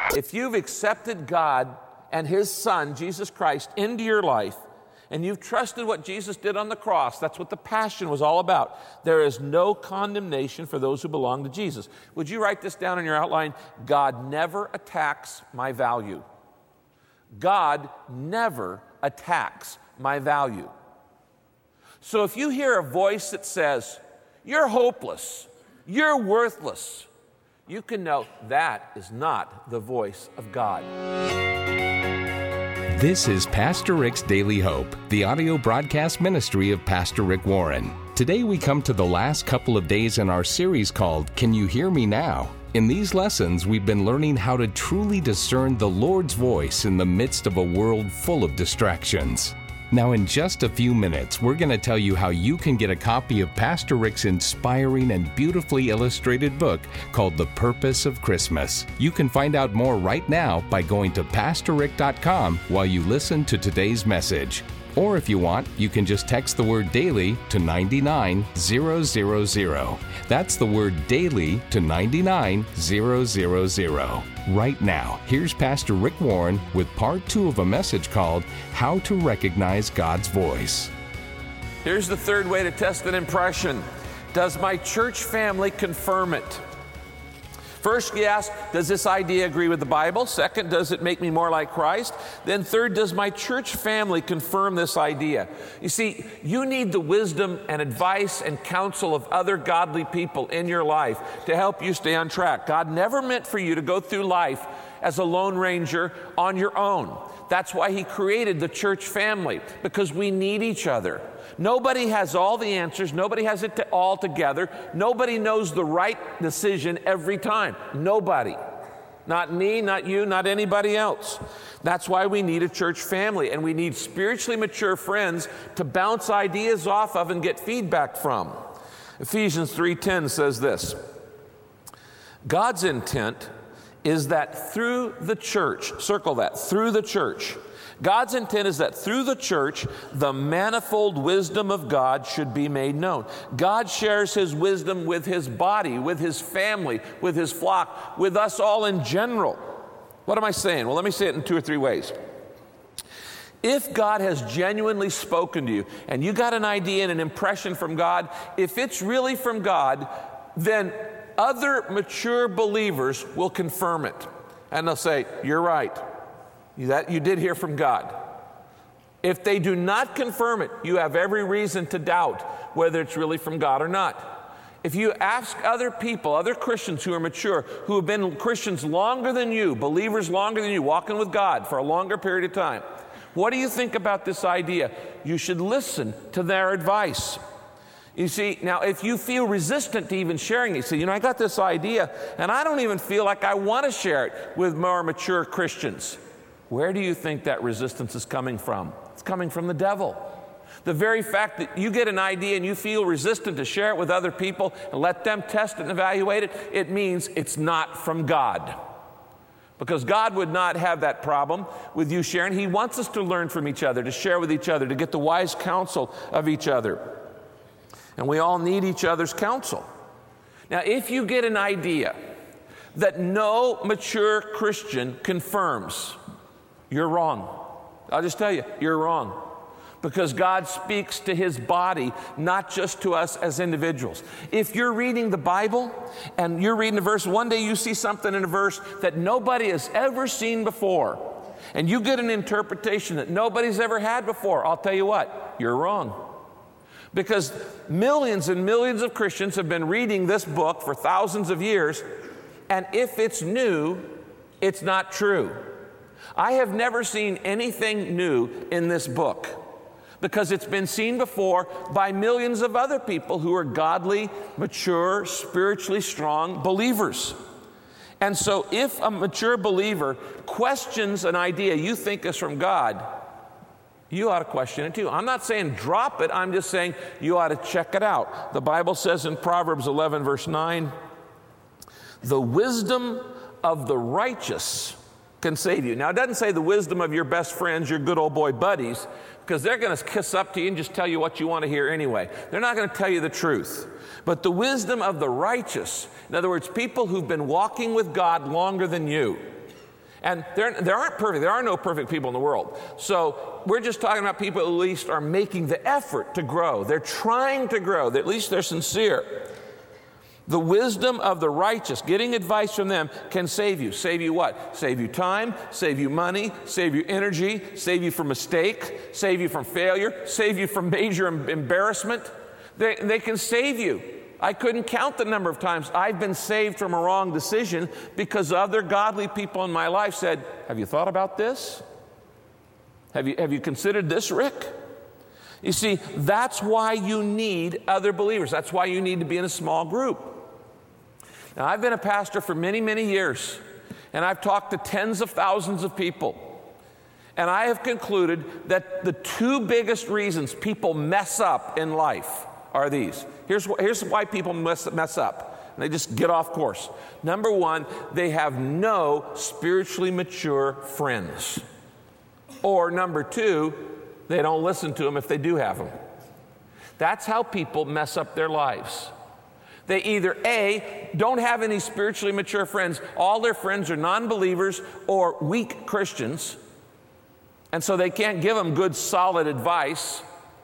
If you've accepted God and His Son, Jesus Christ, into your life, and you've trusted what Jesus did on the cross, that's what the Passion was all about. There is no condemnation for those who belong to Jesus. Would you write this down in your outline? God never attacks my value. God never attacks my value. So if you hear a voice that says, "You're hopeless, you're worthless," you can know that is not the voice of God. This is Pastor Rick's Daily Hope, the audio broadcast ministry of Pastor Rick Warren. Today we come to the last couple of days in our series called Can You Hear Me Now? In these lessons, we've been learning how to truly discern the Lord's voice in the midst of a world full of distractions. Now, in just a few minutes, we're going to tell you how you can get a copy of Pastor Rick's inspiring and beautifully illustrated book called The Purpose of Christmas. You can find out more right now by going to PastorRick.com while you listen to today's message. Or if you want, you can just text the word DAILY to 99000. That's the word DAILY to 99000. Right now, here's Pastor Rick Warren with part 2 of a message called How to Recognize God's Voice. Here's the third way to test an impression. Does my church family confirm it? First, you ask, does this idea agree with the Bible? Second, does it make me more like Christ? Then third, does my church family confirm this idea? You see, you need the wisdom and advice and counsel of other godly people in your life to help you stay on track. God never meant for you to go through life as a lone ranger on your own. That's why He created the church family, because we need each other. Nobody has all the answers. Nobody has it all together. Nobody knows the right decision every time. Nobody. Not me, not you, not anybody else. That's why we need a church family, and we need spiritually mature friends to bounce ideas off of and get feedback from. Ephesians 3:10 says this: God's intent is that through the church, circle that, through the church. God's intent is that through the church, the manifold wisdom of God should be made known. God shares His wisdom with His body, with His family, with His flock, with us all in general. What am I saying? Well, let me say it in 2 or 3 ways. If God has genuinely spoken to you, and you got an idea and an impression from God, if it's really from God, then other mature believers will confirm it. And they'll say, you're right. You did hear from God. If they do not confirm it, you have every reason to doubt whether it's really from God or not. If you ask other people, other Christians who are mature, who have been Christians longer than you, believers longer than you, walking with God for a longer period of time, what do you think about this idea? You should listen to their advice. You see, now if you feel resistant to even sharing it, say, I got this idea and I don't even feel like I want to share it with more mature Christians. Where do you think that resistance is coming from? It's coming from the devil. The very fact that you get an idea and you feel resistant to share it with other people and let them test it and evaluate it, it means it's not from God. Because God would not have that problem with you sharing. He wants us to learn from each other, to share with each other, to get the wise counsel of each other. And we all need each other's counsel. Now, if you get an idea that no mature Christian confirms, you're wrong. I'll just tell you, you're wrong. Because God speaks to His body, not just to us as individuals. If you're reading the Bible and you're reading a verse, one day you see something in a verse that nobody has ever seen before, and you get an interpretation that nobody's ever had before, I'll tell you what, you're wrong. Because millions and millions of Christians have been reading this book for thousands of years, and if it's new, it's not true. I have never seen anything new in this book because it's been seen before by millions of other people who are godly, mature, spiritually strong believers. And so if a mature believer questions an idea you think is from God, you ought to question it too. I'm not saying drop it. I'm just saying you ought to check it out. The Bible says in Proverbs 11, verse 9, the wisdom of the righteous can save you. Now, it doesn't say the wisdom of your best friends, your good old boy buddies, because they're going to kiss up to you and just tell you what you want to hear anyway. They're not going to tell you the truth. But the wisdom of the righteous, in other words, people who've been walking with God longer than you, And there aren't perfect. There are no perfect people in the world. So we're just talking about people who at least are making the effort to grow. They're trying to grow. At least they're sincere. The wisdom of the righteous, getting advice from them, can save you. Save you what? Save you time, save you money, save you energy, save you from mistake, save you from failure, save you from major embarrassment. They can save you. I couldn't count the number of times I've been saved from a wrong decision because other godly people in my life said, have you thought about this? Have you considered this, Rick? You see, that's why you need other believers. That's why you need to be in a small group. Now, I've been a pastor for many, many years, and I've talked to tens of thousands of people. And I have concluded that the two biggest reasons people mess up in life are these. Here's why people mess up. And they just get off course. Number one, they have no spiritually mature friends. Or number two, they don't listen to them if they do have them. That's how people mess up their lives. They either A, don't have any spiritually mature friends. All their friends are non-believers or weak Christians. And so they can't give them good, solid advice.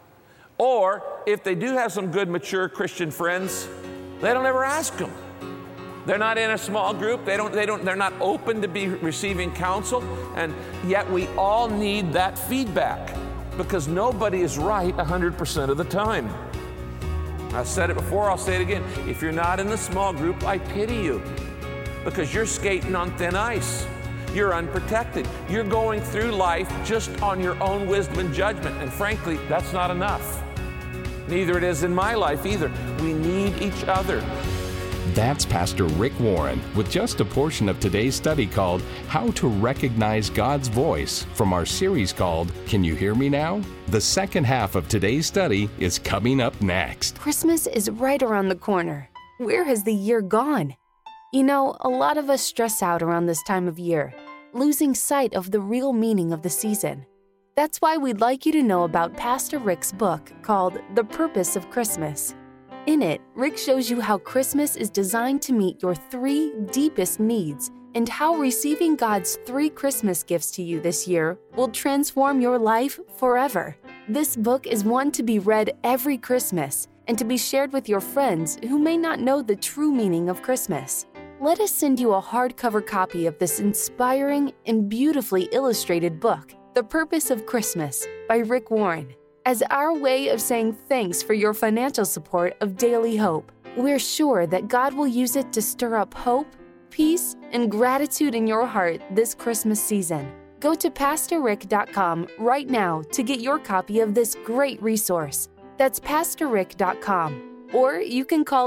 Or if they do have some good, mature Christian friends, they don't ever ask them. They're not in a small group. They're not open to be receiving counsel. And yet we all need that feedback because nobody is right 100% of the time. I've said it before, I'll say it again. If you're not in the small group, I pity you because you're skating on thin ice. You're unprotected. You're going through life just on your own wisdom and judgment. And frankly, that's not enough. Neither it is in my life either. We need each other. That's Pastor Rick Warren with just a portion of today's study called How to Recognize God's Voice from our series called Can You Hear Me Now? The second half of today's study is coming up next. Christmas is right around the corner. Where has the year gone? You know, a lot of us stress out around this time of year, losing sight of the real meaning of the season. That's why we'd like you to know about Pastor Rick's book called The Purpose of Christmas. In it, Rick shows you how Christmas is designed to meet your 3 deepest needs and how receiving God's 3 Christmas gifts to you this year will transform your life forever. This book is one to be read every Christmas and to be shared with your friends who may not know the true meaning of Christmas. Let us send you a hardcover copy of this inspiring and beautifully illustrated book, The Purpose of Christmas, by Rick Warren. As our way of saying thanks for your financial support of Daily Hope, we're sure that God will use it to stir up hope, peace, and gratitude in your heart this Christmas season. Go to PastorRick.com right now to get your copy of this great resource. That's PastorRick.com. Or you can call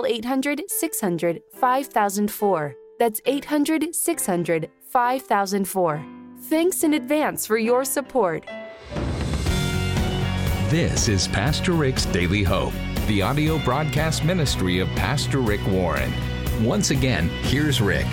800-600-5004. That's 800-600-5004. Thanks in advance for your support. This is Pastor Rick's Daily Hope, the audio broadcast ministry of Pastor Rick Warren. Once again, here's Rick.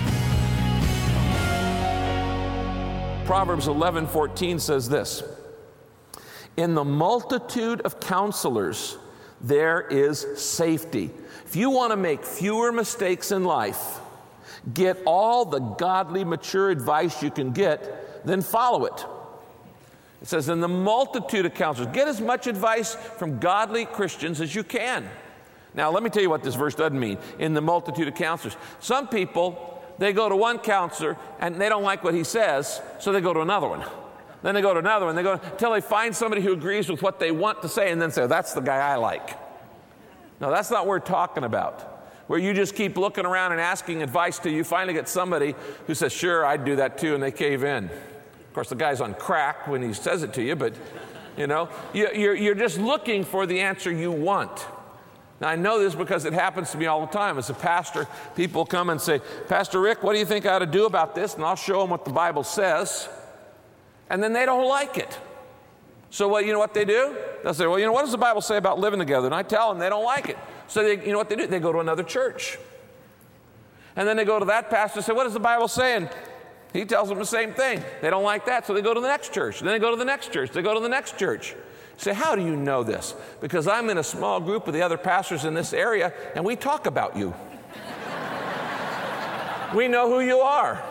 Proverbs 11:14 says this, "In the multitude of counselors, there is safety." If you want to make fewer mistakes in life, get all the godly, mature advice you can get, then follow it. It says, in the multitude of counselors, get as much advice from godly Christians as you can. Now, let me tell you what this verse doesn't mean, in the multitude of counselors. Some people, they go to one counselor and they don't like what he says, so they go to another one. Then they go to another one. They go until they find somebody who agrees with what they want to say and then say, that's the guy I like. No, that's not what we're talking about. Where you just keep looking around and asking advice till you finally get somebody who says, sure, I'd do that too, and they cave in. Of course, the guy's on crack when he says it to you, but, you know, you're just looking for the answer you want. Now, I know this because it happens to me all the time. As a pastor, people come and say, Pastor Rick, what do you think I ought to do about this? And I'll show them what the Bible says. And then they don't like it. So, you know what they do? They'll say, well, you know, what does the Bible say about living together? And I tell them they don't like it. So, you know what they do? They go to another church. And then they go to that pastor and say, what does the Bible say? And he tells them the same thing. They don't like that, so they go to the next church. Then they go to the next church. They go to the next church. You say, how do you know this? Because I'm in a small group with the other pastors in this area, and we talk about you. We know who you are.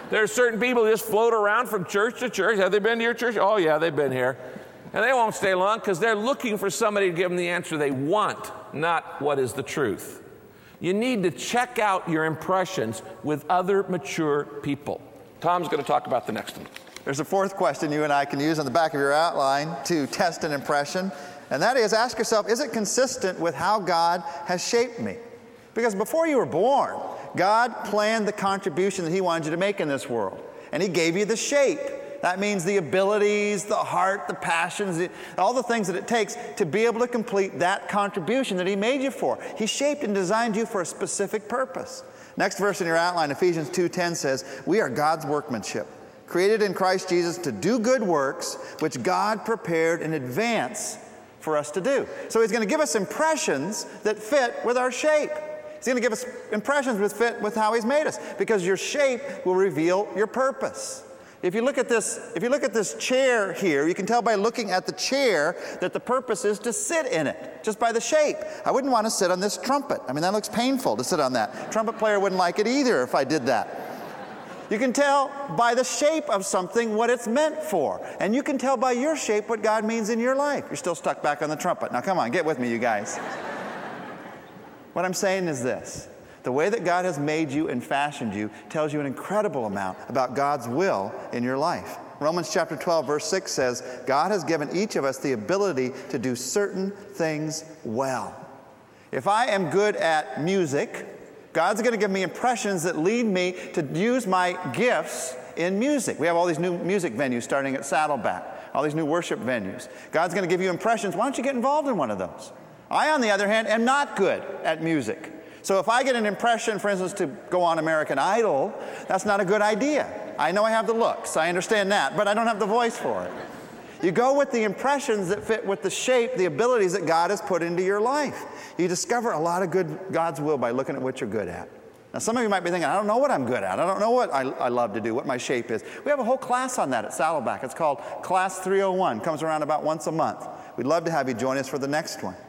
There are certain people who just float around from church to church. Have they been to your church? Oh, yeah, they've been here. And they won't stay long because they're looking for somebody to give them the answer they want, not what is the truth. You need to check out your impressions with other mature people. Tom's going to talk about the next one. There's a fourth question you and I can use on the back of your outline to test an impression, and that is, ask yourself, is it consistent with how God has shaped me? Because before you were born, God planned the contribution that He wanted you to make in this world, and He gave you the shape. That means the abilities, the heart, the passions, all the things that it takes to be able to complete that contribution that He made you for. He shaped and designed you for a specific purpose. Next verse in your outline, Ephesians 2:10 says, we are God's workmanship, created in Christ Jesus to do good works, which God prepared in advance for us to do. So He's going to give us impressions that fit with our shape. He's going to give us impressions that fit with how He's made us, because your shape will reveal your purpose. If you look at this chair here, you can tell by looking at the chair that the purpose is to sit in it, just by the shape. I wouldn't want to sit on this trumpet. I mean, that looks painful to sit on that. Trumpet player wouldn't like it either if I did that. You can tell by the shape of something what it's meant for. And you can tell by your shape what God means in your life. You're still stuck back on the trumpet. Now come on, get with me, you guys. What I'm saying is this. The way that God has made you and fashioned you tells you an incredible amount about God's will in your life. Romans chapter 12, verse 6 says, God has given each of us the ability to do certain things well. If I am good at music, God's going to give me impressions that lead me to use my gifts in music. We have all these new music venues starting at Saddleback, all these new worship venues. God's going to give you impressions. Why don't you get involved in one of those? I, on the other hand, am not good at music. So if I get an impression, for instance, to go on American Idol, that's not a good idea. I know I have the looks, I understand that, but I don't have the voice for it. You go with the impressions that fit with the shape, the abilities that God has put into your life. You discover a lot of God's will by looking at what you're good at. Now some of you might be thinking, I don't know what I'm good at. I don't know what I love to do, what my shape is. We have a whole class on that at Saddleback. It's called Class 301. Comes around about once a month. We'd love to have you join us for the next one.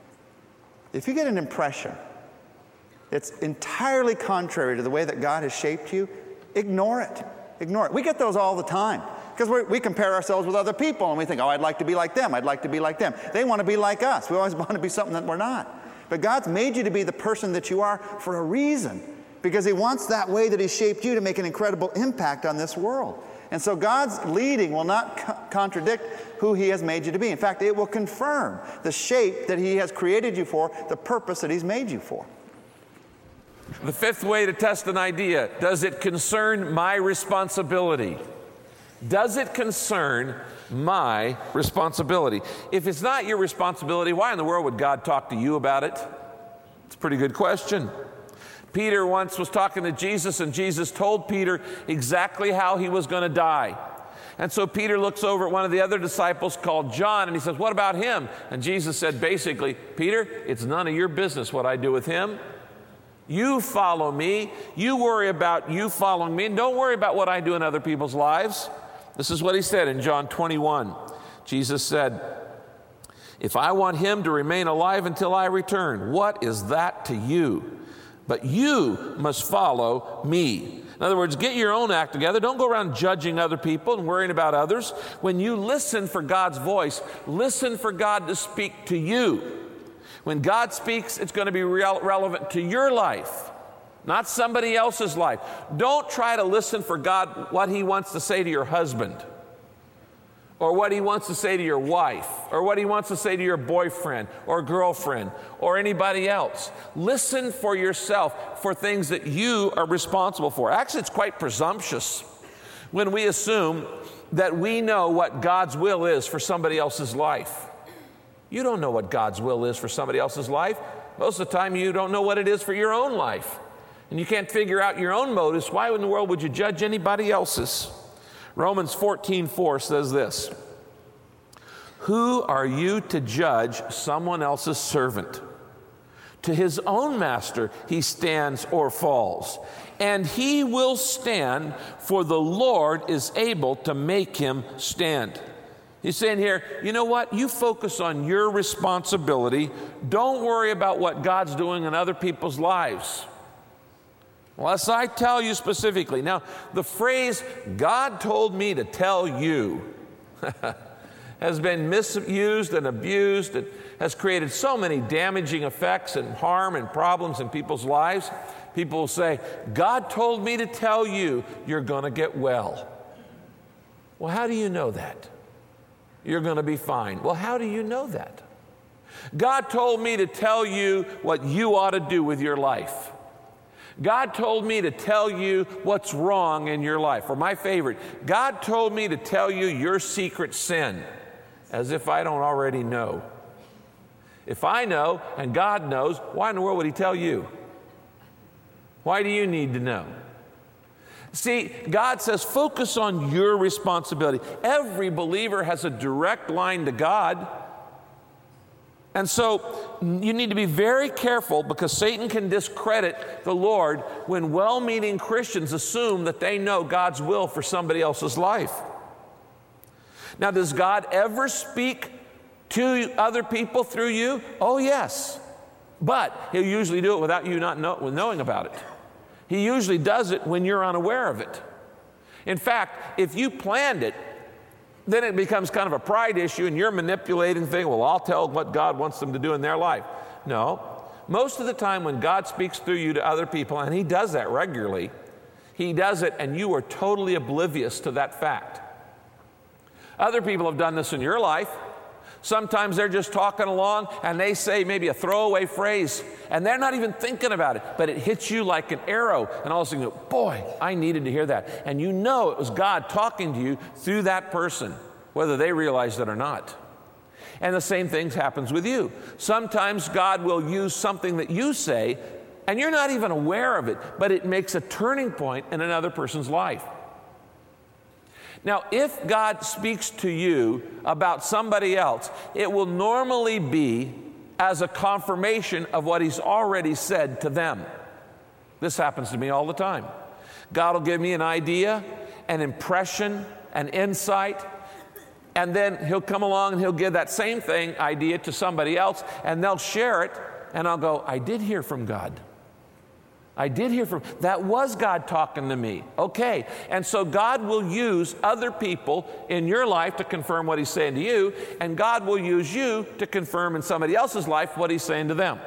If you get an impression it's entirely contrary to the way that God has shaped you, ignore it. Ignore it. We get those all the time because we compare ourselves with other people and we think, oh, I'd like to be like them. I'd like to be like them. They want to be like us. We always want to be something that we're not. But God's made you to be the person that you are for a reason, because He wants that way that He shaped you to make an incredible impact on this world. And so God's leading will not contradict who He has made you to be. In fact, it will confirm the shape that He has created you for, the purpose that He's made you for. The fifth way to test an idea, does it concern my responsibility? Does it concern my responsibility? If it's not your responsibility, why in the world would God talk to you about it? It's a pretty good question. Peter once was talking to Jesus, and Jesus told Peter exactly how he was going to die. And so Peter looks over at one of the other disciples called John, and he says, what about him? And Jesus said basically, Peter, it's none of your business what I do with him. You follow me. You worry about you following me, and don't worry about what I do in other people's lives. This is what he said in John 21. Jesus said, if I want him to remain alive until I return, what is that to you? But you must follow me. In other words, get your own act together. Don't go around judging other people and worrying about others. When you listen for God's voice, listen for God to speak to you. When God speaks, it's going to be relevant to your life, not somebody else's life. Don't try to listen for God, what He wants to say to your husband, or what He wants to say to your wife, or what He wants to say to your boyfriend or girlfriend or anybody else. Listen for yourself for things that you are responsible for. Actually, it's quite presumptuous when we assume that we know what God's will is for somebody else's life. You don't know what God's will is for somebody else's life. Most of the time, you don't know what it is for your own life. And you can't figure out your own motives. Why in the world would you judge anybody else's? Romans 14:4 says this, who are you to judge someone else's servant? To his own master he stands or falls, and he will stand, for the Lord is able to make him stand. He's saying here, you know what? You focus on your responsibility. Don't worry about what God's doing in other people's lives. Unless I tell you specifically. Now, the phrase, God told me to tell you, has been misused and abused. It has created so many damaging effects and harm and problems in people's lives. People will say, God told me to tell you you're going to get well. Well, how do you know that? You're going to be fine. Well, how do you know that? God told me to tell you what you ought to do with your life. God told me to tell you what's wrong in your life. Or my favorite, God told me to tell you your secret sin, as if I don't already know. If I know and God knows, why in the world would He tell you? Why do you need to know? See, God says focus on your responsibility. Every believer has a direct line to God. And so you need to be very careful, because Satan can discredit the Lord when well-meaning Christians assume that they know God's will for somebody else's life. Now, does God ever speak to other people through you? Oh, yes. But He'll usually do it without you knowing about it. He usually does it when you're unaware of it. In fact, if you planned it, then it becomes kind of a pride issue, and you're manipulating things. Well, I'll tell what God wants them to do in their life. No. Most of the time when God speaks through you to other people, and He does that regularly, He does it and you are totally oblivious to that fact. Other people have done this in your life. Sometimes they're just talking along and they say maybe a throwaway phrase and they're not even thinking about it, but it hits you like an arrow, and all of a sudden you go, boy, I needed to hear that. And you know it was God talking to you through that person, whether they realize it or not. And the same thing happens with you. Sometimes God will use something that you say and you're not even aware of it, but it makes a turning point in another person's life. Now, if God speaks to you about somebody else, it will normally be as a confirmation of what He's already said to them. This happens to me all the time. God will give me an idea, an impression, an insight, and then He'll come along and He'll give that same idea to somebody else, and they'll share it, and I'll go, I did hear from God. That was God talking to me. Okay. And so God will use other people in your life to confirm what He's saying to you, and God will use you to confirm in somebody else's life what He's saying to them.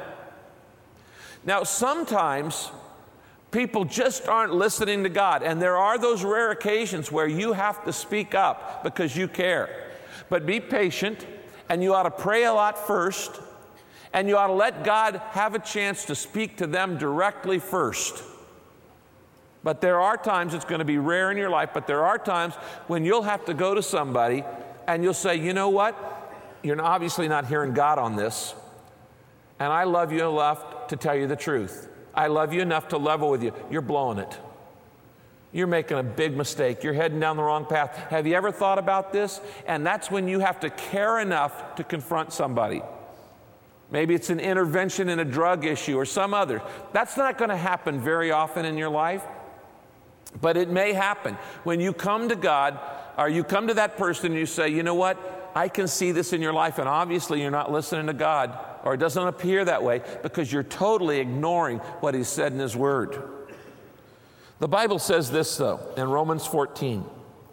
Now, sometimes people just aren't listening to God, and there are those rare occasions where you have to speak up because you care. But be patient, and you ought to pray a lot first. And you ought to let God have a chance to speak to them directly first. But there are times, it's going to be rare in your life, but there are times when you'll have to go to somebody and you'll say, you know what? You're obviously not hearing God on this. And I love you enough to tell you the truth. I love you enough to level with you. You're blowing it. You're making a big mistake. You're heading down the wrong path. Have you ever thought about this? And that's when you have to care enough to confront somebody. Maybe it's an intervention in a drug issue or some other. That's not going to happen very often in your life, but it may happen. When you come to God, or you come to that person and you say, you know what, I can see this in your life, and obviously you're not listening to God, or it doesn't appear that way because you're totally ignoring what He said in His Word. The Bible says this, though, in Romans 14.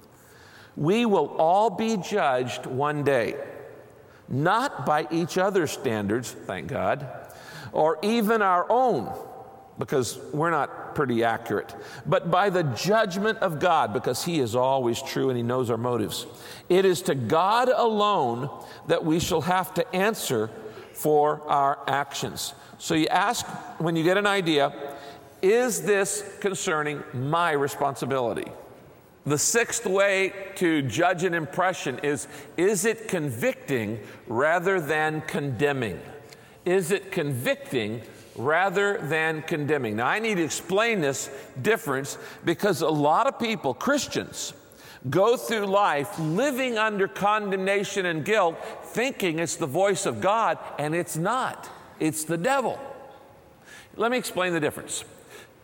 We will all be judged one day. Not by each other's standards, thank God, or even our own, because we're not pretty accurate, but by the judgment of God, because He is always true and He knows our motives. It is to God alone that we shall have to answer for our actions. So you ask, when you get an idea, is this concerning my responsibility? The sixth way to judge an impression is it convicting rather than condemning? Is it convicting rather than condemning? Now, I need to explain this difference because a lot of people, Christians, go through life living under condemnation and guilt, thinking it's the voice of God, and it's not. It's the devil. Let me explain the difference.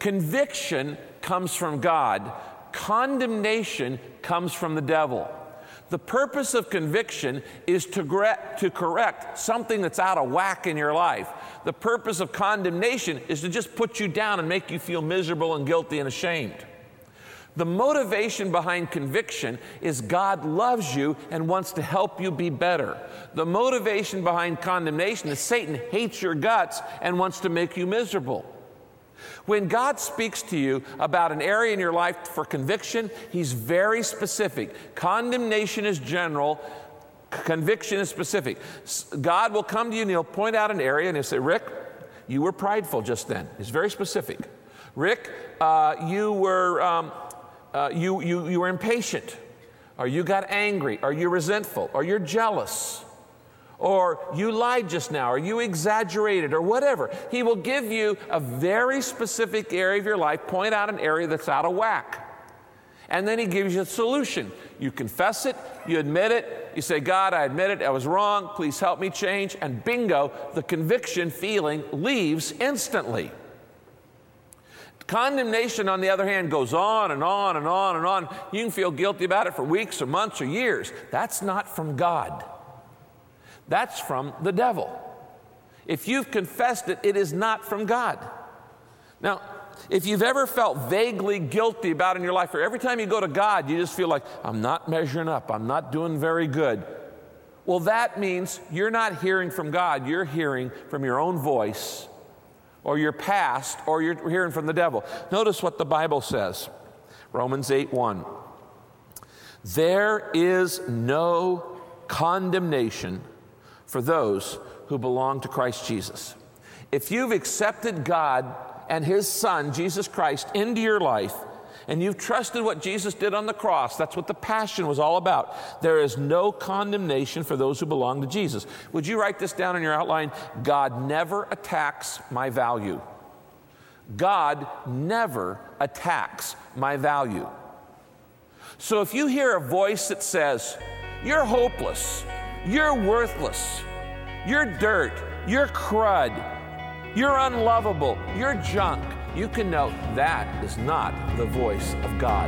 Conviction comes from God. Condemnation comes from the devil. The purpose of conviction is to correct something that's out of whack in your life. The purpose of condemnation is to just put you down and make you feel miserable and guilty and ashamed. The motivation behind conviction is God loves you and wants to help you be better. The motivation behind condemnation is Satan hates your guts and wants to make you miserable. When God speaks to you about an area in your life for conviction, He's very specific. Condemnation is general. Conviction is specific. God will come to you and He'll point out an area and He'll say, Rick, you were prideful just then. It's very specific. Rick, you were impatient, or you got angry, or you're resentful, or you're jealous, or you lied just now, or you exaggerated, or whatever. He will give you a very specific area of your life, point out an area that's out of whack. And then He gives you a solution. You confess it, you admit it, you say, God, I admit it, I was wrong, please help me change, and bingo, the conviction feeling leaves instantly. Condemnation, on the other hand, goes on and on and on and on. You can feel guilty about it for weeks or months or years. That's not from God. That's from the devil. If you've confessed it, it is not from God. Now, if you've ever felt vaguely guilty about it in your life, or every time you go to God, you just feel like, I'm not measuring up, I'm not doing very good. Well, that means you're not hearing from God. You're hearing from your own voice, or your past, or you're hearing from the devil. Notice what the Bible says. Romans 8:1. There is no condemnation for those who belong to Christ Jesus. If you've accepted God and His Son, Jesus Christ, into your life, and you've trusted what Jesus did on the cross, that's what the Passion was all about. There is no condemnation for those who belong to Jesus. Would you write this down in your outline? God never attacks my value. God never attacks my value. So if you hear a voice that says, you're hopeless, you're worthless, you're dirt, you're crud, you're unlovable, you're junk, you can know that is not the voice of God.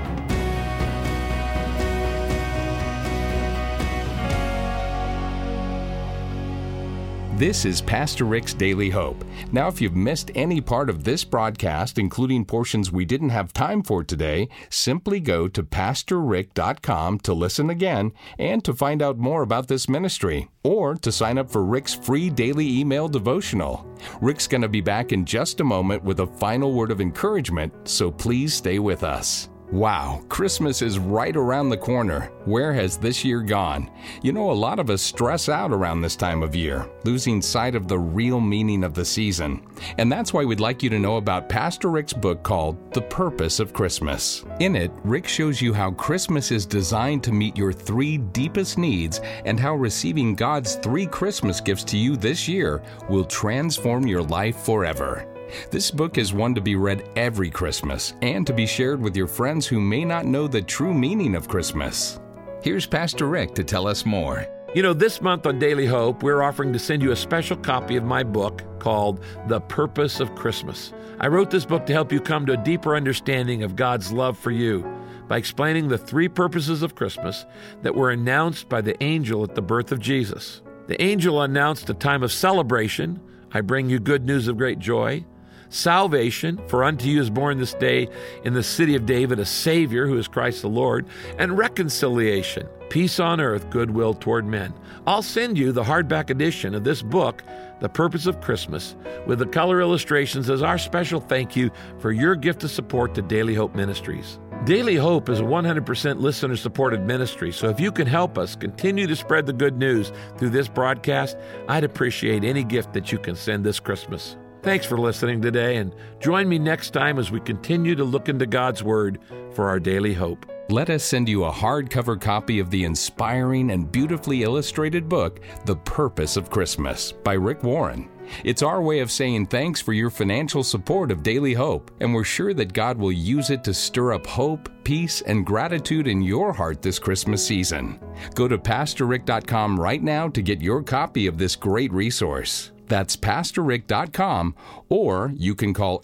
This is Pastor Rick's Daily Hope. Now, if you've missed any part of this broadcast, including portions we didn't have time for today, simply go to PastorRick.com to listen again and to find out more about this ministry, or to sign up for Rick's free daily email devotional. Rick's going to be back in just a moment with a final word of encouragement, so please stay with us. Wow, Christmas is right around the corner. Where has this year gone? You know, a lot of us stress out around this time of year, losing sight of the real meaning of the season. And that's why we'd like you to know about Pastor Rick's book called The Purpose of Christmas. In it, Rick shows you how Christmas is designed to meet your 3 deepest needs, and how receiving God's 3 Christmas gifts to you this year will transform your life forever. This book is one to be read every Christmas and to be shared with your friends who may not know the true meaning of Christmas. Here's Pastor Rick to tell us more. You know, this month on Daily Hope, we're offering to send you a special copy of my book called The Purpose of Christmas. I wrote this book to help you come to a deeper understanding of God's love for you by explaining the 3 purposes of Christmas that were announced by the angel at the birth of Jesus. The angel announced a time of celebration. I bring you good news of great joy. Salvation, for unto you is born this day in the city of David a Savior, who is Christ the Lord, and reconciliation, peace on earth, goodwill toward men. I'll send you the hardback edition of this book, The Purpose of Christmas, with the color illustrations as our special thank you for your gift of support to Daily Hope Ministries. Daily Hope is a 100% listener-supported ministry, so if you can help us continue to spread the good news through this broadcast, I'd appreciate any gift that you can send this Christmas. Thanks for listening today, and join me next time as we continue to look into God's Word for our daily hope. Let us send you a hardcover copy of the inspiring and beautifully illustrated book, The Purpose of Christmas, by Rick Warren. It's our way of saying thanks for your financial support of Daily Hope, and we're sure that God will use it to stir up hope, peace, and gratitude in your heart this Christmas season. Go to PastorRick.com right now to get your copy of this great resource. That's PastorRick.com, or you can call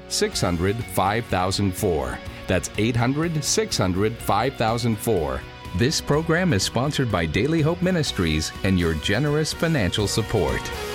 800-600-5004. That's 800-600-5004. This program is sponsored by Daily Hope Ministries and your generous financial support.